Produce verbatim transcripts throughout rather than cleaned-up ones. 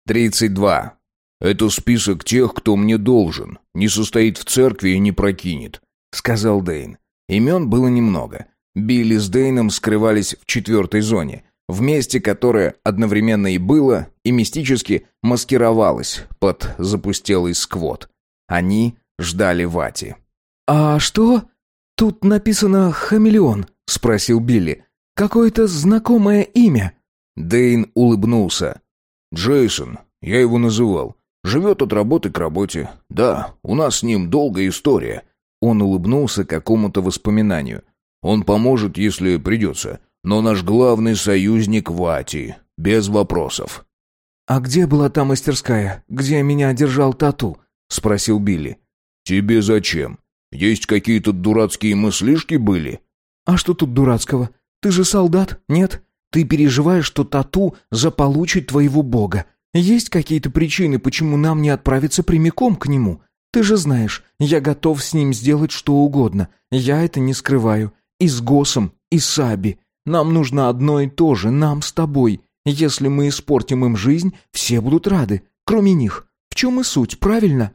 тридцать два. «Это список тех, кто мне должен. Не состоит в церкви и не прокинет», — сказал Дэйн. Имен было немного. Билли с Дэйном скрывались в четвертой зоне, в месте, которое одновременно и было, и мистически маскировалось под запустелый сквот. Они ждали Вати. «А что? Тут написано «хамелеон», — спросил Билли. «Какое-то знакомое имя». Дэйн улыбнулся. «Джейсон, я его называл. Живет от работы к работе. Да, у нас с ним долгая история». Он улыбнулся какому-то воспоминанию. «Он поможет, если придется. Но наш главный союзник Вати. Без вопросов». «А где была та мастерская, где меня держал Тату?» — спросил Билли. «Тебе зачем? Есть какие-то дурацкие мыслишки были?» «А что тут дурацкого? Ты же солдат, нет? Ты переживаешь, что Тату заполучит твоего бога. Есть какие-то причины, почему нам не отправиться прямиком к нему? Ты же знаешь, я готов с ним сделать что угодно. Я это не скрываю. И с Госом, и с Аби. Нам нужно одно и то же, нам с тобой. Если мы испортим им жизнь, все будут рады, кроме них. В чем и суть, правильно?»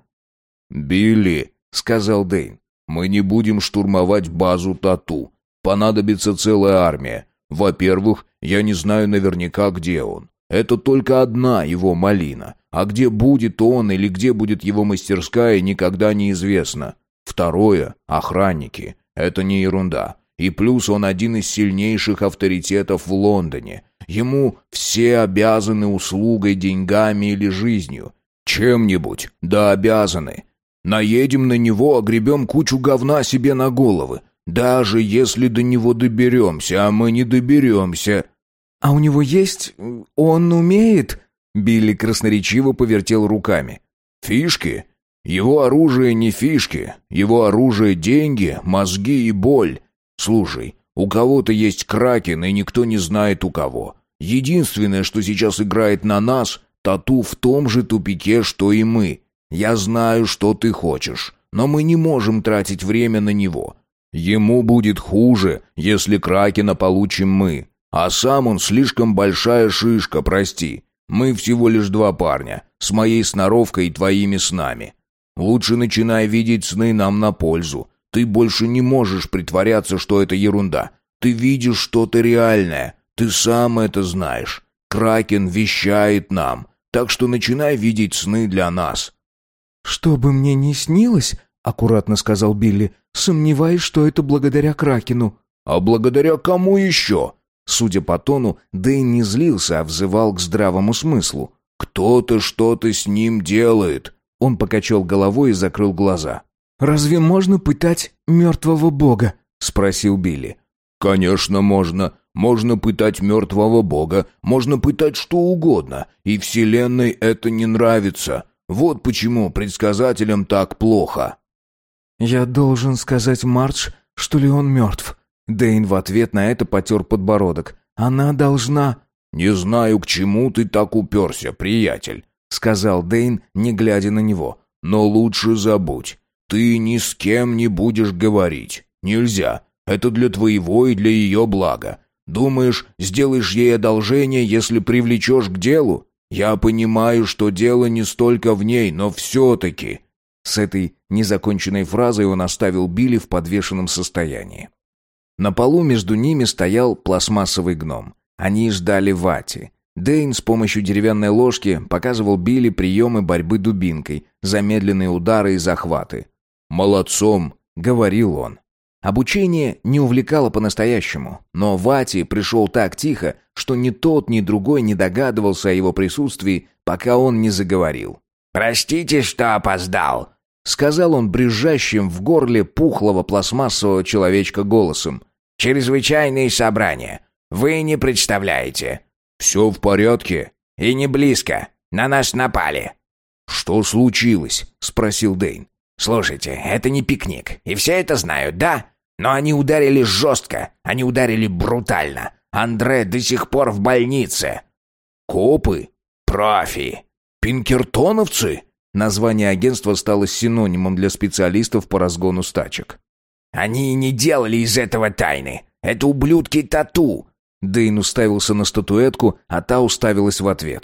«Билли», — сказал Дэйн, — «мы не будем штурмовать базу Тату. Понадобится целая армия. Во-первых, я не знаю наверняка, где он. Это только одна его малина. А где будет он или где будет его мастерская, никогда не известно. Второе — охранники. Это не ерунда. И плюс он один из сильнейших авторитетов в Лондоне. Ему все обязаны услугой, деньгами или жизнью. Чем-нибудь, да обязаны. Наедем на него, огребем кучу говна себе на головы. Даже если до него доберемся, а мы не доберемся». «А у него есть... он умеет...» Билли красноречиво повертел руками. «Фишки? Его оружие не фишки. Его оружие — деньги, мозги и боль. Слушай, у кого-то есть Кракен, и никто не знает у кого. Единственное, что сейчас играет на нас, Тату в том же тупике, что и мы. Я знаю, что ты хочешь, но мы не можем тратить время на него. Ему будет хуже, если Кракена получим мы. А сам он слишком большая шишка, прости. Мы всего лишь два парня, с моей сноровкой и твоими снами. Лучше начинай видеть сны нам на пользу. Ты больше не можешь притворяться, что это ерунда. Ты видишь что-то реальное. Ты сам это знаешь. Кракен вещает нам. Так что начинай видеть сны для нас». «Что бы мне ни снилось, — аккуратно сказал Билли, — сомневаюсь, что это благодаря Кракену». «А благодаря кому еще?» Судя по тону, Дэйн не злился, а взывал к здравому смыслу. «Кто-то что-то с ним делает». Он покачал головой и закрыл глаза. «Разве можно пытать мертвого бога?» — спросил Билли. «Конечно можно. Можно пытать мертвого бога, можно пытать что угодно, и Вселенной это не нравится. Вот почему предсказателям так плохо». «Я должен сказать Мардж, что ли он мертв?» Дэйн в ответ на это потер подбородок. «Она должна...» «Не знаю, к чему ты так уперся, приятель», — сказал Дэйн, не глядя на него. «Но лучше забудь. Ты ни с кем не будешь говорить. Нельзя. Это для твоего и для ее блага. Думаешь, сделаешь ей одолжение, если привлечешь к делу? Я понимаю, что дело не столько в ней, но все-таки...» С этой незаконченной фразой он оставил Билли в подвешенном состоянии. На полу между ними стоял пластмассовый гном. Они ждали Вати. Дэйн с помощью деревянной ложки показывал Билли приемы борьбы дубинкой, замедленные удары и захваты. «Молодцом», — говорил он. Обучение не увлекало по-настоящему, но Вати пришел так тихо, что ни тот, ни другой не догадывался о его присутствии, пока он не заговорил. «Простите, что опоздал», — сказал он брюзжащим в горле пухлого пластмассового человечка голосом. «Чрезвычайные собрания. Вы не представляете». «Все в порядке?» «И не близко. На нас напали». «Что случилось?» — спросил Дэйн. «Слушайте, это не пикник, и все это знают, да? Но они ударили жестко, они ударили брутально. Андре до сих пор в больнице». «Копы?» «Профи». «Пинкертоновцы?» Название агентства стало синонимом для специалистов по разгону стачек. «Они не делали из этого тайны. Это ублюдки Тату». Дэйн уставился на статуэтку, а та уставилась в ответ.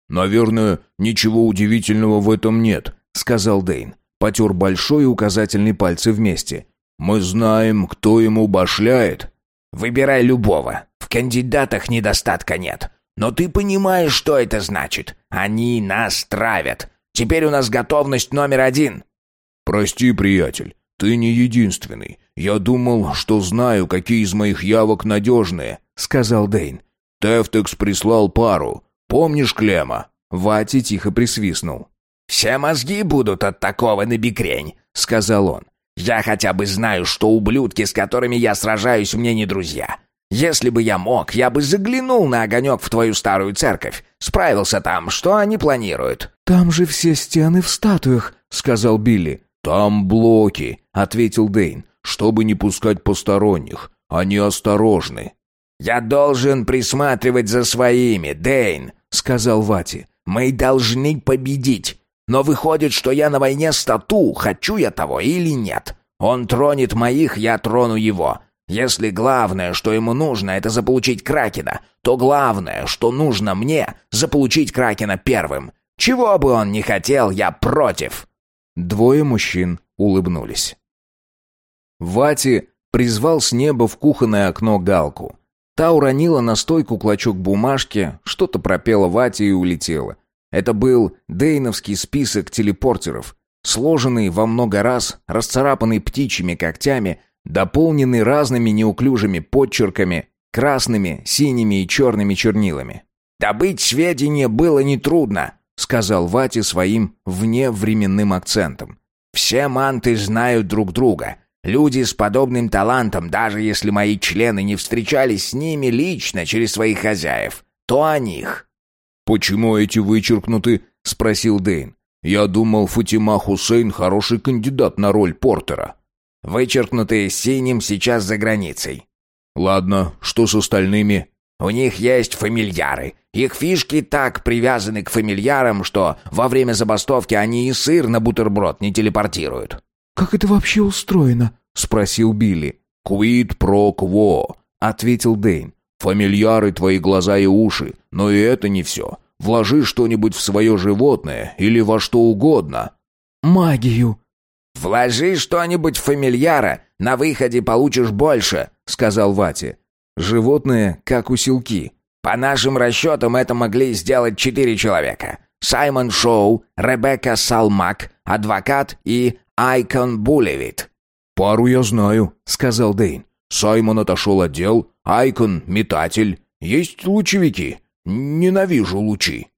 «Наверное, ничего удивительного в этом нет», — сказал Дэйн. Потер большой и указательный пальцы вместе. «Мы знаем, кто ему башляет». «Выбирай любого. В кандидатах недостатка нет. Но ты понимаешь, что это значит? Они нас травят. Теперь у нас готовность номер один». «Прости, приятель, ты не единственный. Я думал, что знаю, какие из моих явок надежные», — сказал Дэйн. «Тефтекс прислал пару. Помнишь Клема?» Вати тихо присвистнул. «Все мозги будут от такого набекрень», — сказал он. «Я хотя бы знаю, что ублюдки, с которыми я сражаюсь, мне не друзья. Если бы я мог, я бы заглянул на огонек в твою старую церковь. Справился там, что они планируют». «Там же все стены в статуях», — сказал Билли. «Там блоки», — ответил Дэйн, «чтобы не пускать посторонних. Они осторожны». «Я должен присматривать за своими, Дэйн», — сказал Вати. «Мы должны победить. Но выходит, что я на войне с Тату, хочу я того или нет. Он тронет моих, я трону его. Если главное, что ему нужно, это заполучить Кракена, то главное, что нужно мне, заполучить Кракена первым. Чего бы он ни хотел, я против». Двое мужчин улыбнулись. Вати призвал с неба в кухонное окно Галку. Та уронила на стойку клочок бумажки, что-то пропела Вати и улетела. Это был дейновский список телепортеров, сложенный во много раз, расцарапанный птичьими когтями, дополненный разными неуклюжими подчерками, красными, синими и черными чернилами. «Добыть сведения было нетрудно», — сказал Вати своим вневременным акцентом. «Все манты знают друг друга. Люди с подобным талантом, даже если мои члены не встречались с ними лично через своих хозяев, то о них». «Почему эти вычеркнуты?» — спросил Дэйн. «Я думал, Фатима Хусейн хороший кандидат на роль Портера». «Вычеркнутые синим сейчас за границей». «Ладно, что с остальными?» «У них есть фамильяры. Их фишки так привязаны к фамильярам, что во время забастовки они и сыр на бутерброд не телепортируют». «Как это вообще устроено?» — спросил Билли. «Quid pro quo», — ответил Дэйн. «Фамильяры твои глаза и уши, но и это не все. Вложи что-нибудь в свое животное или во что угодно». «Магию». «Вложи что-нибудь в фамильяра, на выходе получишь больше», — сказал Вати. «Животные, как усилки». «По нашим расчетам это могли сделать четыре человека. Саймон Шоу, Ребекка Салмак, адвокат и Айкон Булевит». «Пару я знаю», — сказал Дэйн. «Саймон отошел от дел, Айкон — метатель. Есть лучевики. Ненавижу лучи».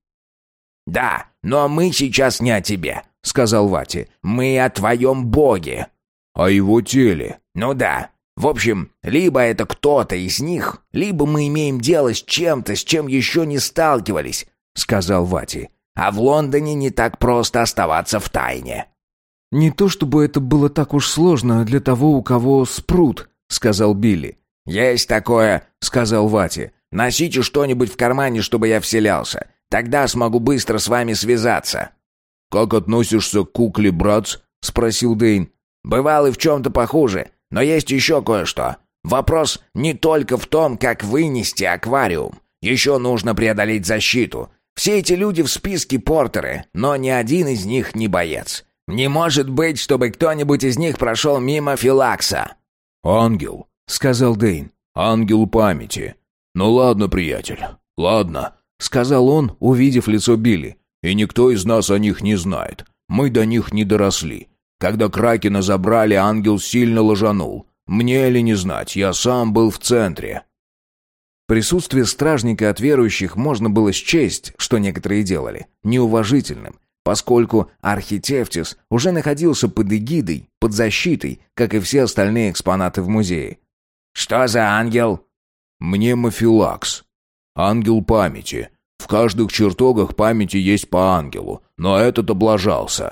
«Да, но мы сейчас не о тебе», — сказал Вати. «Мы о твоем боге». «О его теле». «Ну да. В общем, либо это кто-то из них, либо мы имеем дело с чем-то, с чем еще не сталкивались», — сказал Вати. «А в Лондоне не так просто оставаться в тайне». «Не то чтобы это было так уж сложно для того, у кого спрут», — сказал Билли. «Есть такое», — сказал Вати. «Носите что-нибудь в кармане, чтобы я вселялся. Тогда смогу быстро с вами связаться». «Как относишься к кукле, братц?» — спросил Дэйн. «Бывал и в чем-то похуже, но есть еще кое-что. Вопрос не только в том, как вынести аквариум. Еще нужно преодолеть защиту. Все эти люди в списке портеры, но ни один из них не боец. Не может быть, чтобы кто-нибудь из них прошел мимо Филакса». «Ангел», — сказал Дэйн. «Ангел памяти». «Ну ладно, приятель, ладно», — сказал он, увидев лицо Билли. «И никто из нас о них не знает. Мы до них не доросли. Когда Кракена забрали, ангел сильно ложанул. Мне ли не знать, я сам был в центре». Присутствие стражника от верующих можно было счесть, что некоторые делали, неуважительным, поскольку Архитефтис уже находился под эгидой, под защитой, как и все остальные экспонаты в музее. «Что за ангел?» «Мнемофилакс. Ангел памяти. В каждых чертогах памяти есть по ангелу, но этот облажался».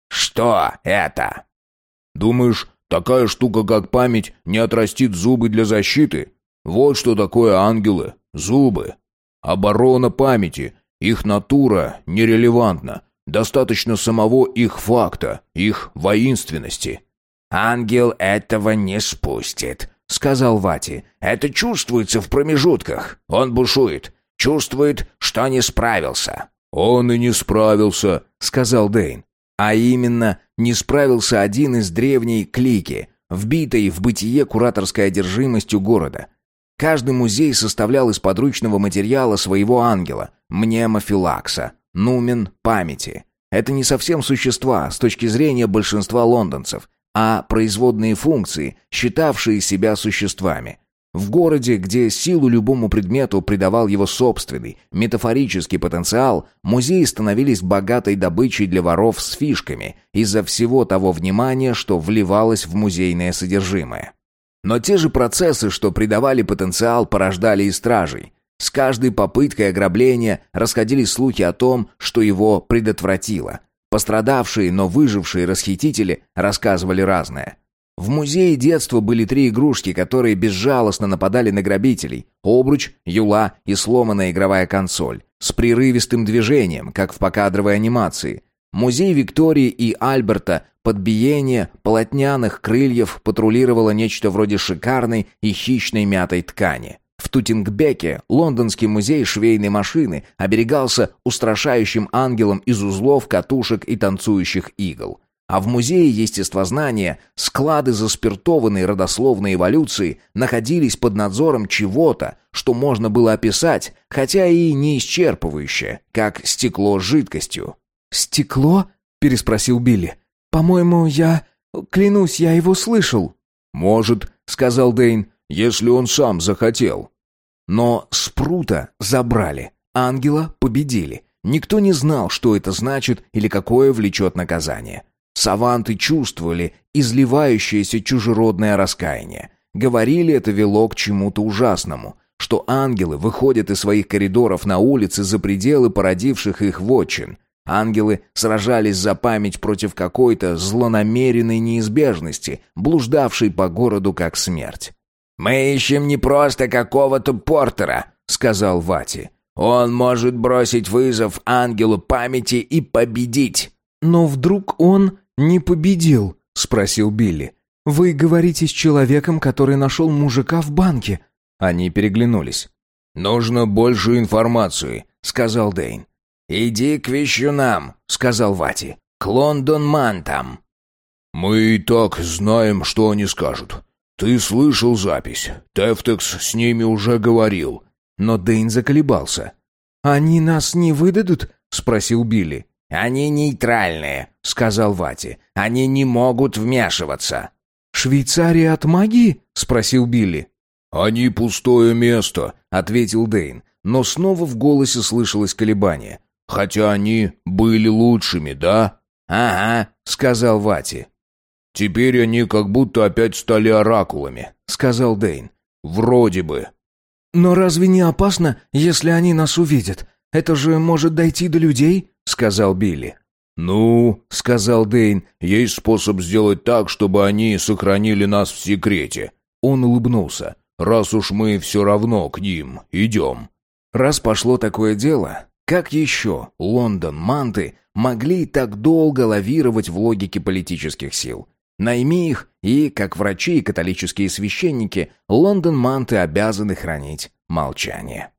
«Что это?» «Думаешь, такая штука, как память, не отрастит зубы для защиты? Вот что такое ангелы. Зубы. Оборона памяти. Их натура нерелевантна. Достаточно самого их факта, их воинственности». «Ангел этого не спустит», — сказал Вати. «Это чувствуется в промежутках. Он бушует. Чувствует, что не справился. «Он и не справился», — сказал Дэйн. А именно, не справился один из древней клики, вбитой в бытие кураторской одержимостью города. Каждый музей составлял из подручного материала своего ангела, мнемофилакса, нумен памяти. Это не совсем существа с точки зрения большинства лондонцев, а производные функции, считавшие себя существами. В городе, где силу любому предмету придавал его собственный, метафорический потенциал, музеи становились богатой добычей для воров с фишками из-за всего того внимания, что вливалось в музейное содержимое. Но те же процессы, что придавали потенциал, порождали и стражей. С каждой попыткой ограбления расходились слухи о том, что его предотвратило. Пострадавшие, но выжившие расхитители рассказывали разное. В музее детства были три игрушки, которые безжалостно нападали на грабителей: обруч, юла и сломанная игровая консоль, с прерывистым движением, как в покадровой анимации. Музей Виктории и Альберта под биение полотняных крыльев патрулировало нечто вроде шикарной и хищной мятой ткани. В Тутингбеке лондонский музей швейной машины оберегался устрашающим ангелом из узлов, катушек и танцующих игл. А в музее естествознания склады заспиртованной родословной эволюции находились под надзором чего-то, что можно было описать, хотя и не исчерпывающе, как стекло с жидкостью. «Стекло?» — переспросил Билли. «По-моему, я... Клянусь, я его слышал». «Может», — сказал Дэйн, — «если он сам захотел». Но Спрута забрали, ангела победили. Никто не знал, что это значит или какое влечет наказание. Саванты чувствовали изливающееся чужеродное раскаяние. Говорили, это вело к чему-то ужасному, что ангелы выходят из своих коридоров на улицы за пределы породивших их вотчин. Ангелы сражались за память против какой-то злонамеренной неизбежности, блуждавшей по городу как смерть. «Мы ищем не просто какого-то Портера», — сказал Вати. «Он может бросить вызов ангелу памяти и победить». «Но вдруг он не победил?» — спросил Билли. «Вы говорите с человеком, который нашел мужика в банке». Они переглянулись. «Нужно больше информации», — сказал Дэйн. «Иди к вещунам», — сказал Вати. «К Лондон-мантам». «Мы и так знаем, что они скажут. Ты слышал запись. Тефтекс с ними уже говорил». Но Дэйн заколебался. «Они нас не выдадут?» — спросил Билли. «Они нейтральные», — сказал Вати. «Они не могут вмешиваться». «Швейцария от магии?» — спросил Билли. «Они пустое место», — ответил Дэйн. Но снова в голосе слышалось колебание. «Хотя они были лучшими, да?» «Ага», — сказал Вати. «Теперь они как будто опять стали оракулами», — сказал Дэйн. «Вроде бы». «Но разве не опасно, если они нас увидят? Это же может дойти до людей?» — сказал Билли. «Ну, — сказал Дэйн, — есть способ сделать так, чтобы они сохранили нас в секрете». Он улыбнулся. «Раз уж мы все равно к ним идем». Раз пошло такое дело, как еще Лондон-манты могли так долго лавировать в логике политических сил? Найми их, и, как врачи и католические священники, Лондон-манты обязаны хранить молчание.